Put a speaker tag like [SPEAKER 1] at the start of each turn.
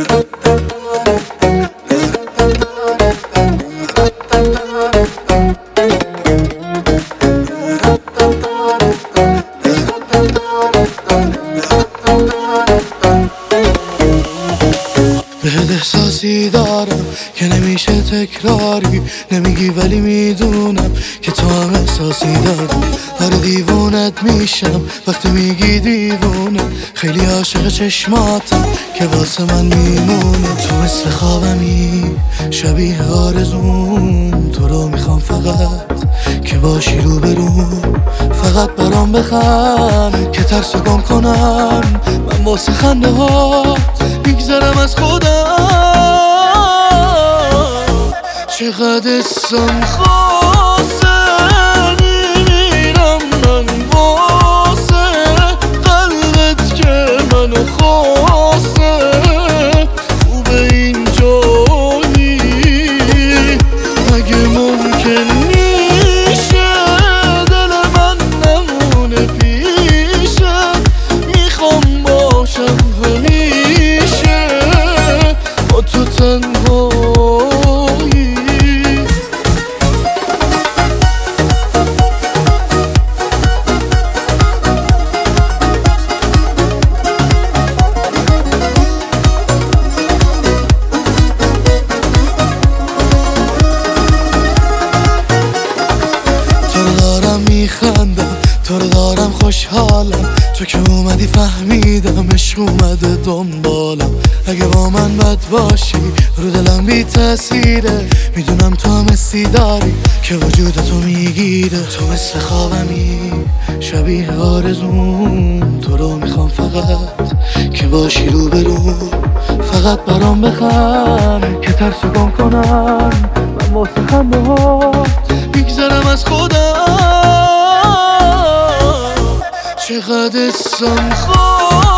[SPEAKER 1] بهت احساسی دارم که نمیشه تکراری، نمیگی ولی میدونم که تو هم احساسی داری. آره دیوونت میشم وقتی میگی دیوونه، خیلی عاشق چشماتم که واسه من میمونه. تو مثل خوابمی شبیه آرزوم، تو رو میخوام فقط که باشی رو بروم، فقط برام بخند که ترسو گم کنم. من واسه خنده ها میگذرم از خودم، چقدر اسم خواسته میمیرم من واسه قلبت که منو خواسته. خوبه اینجایی اگه ممکن میشه دل من نمونه پیشت، میخوام باشم همیشه با تو تنهایی. میخندم تو رو دارم خوشحالم، تو که اومدی فهمیدم عشق اومده دنبالم. اگه با من بد باشی رو دلم بی تأثیره، میدونم تو هم حسی داری که وجود تو میگیره. تو مثل خوابمی شبیه آرزوم، تو رو میخوام فقط که باشی رو بروم، فقط برام بخند که ترسو گم کنم. من واسه خنده ها میگذرم از خودم، چقدر اسم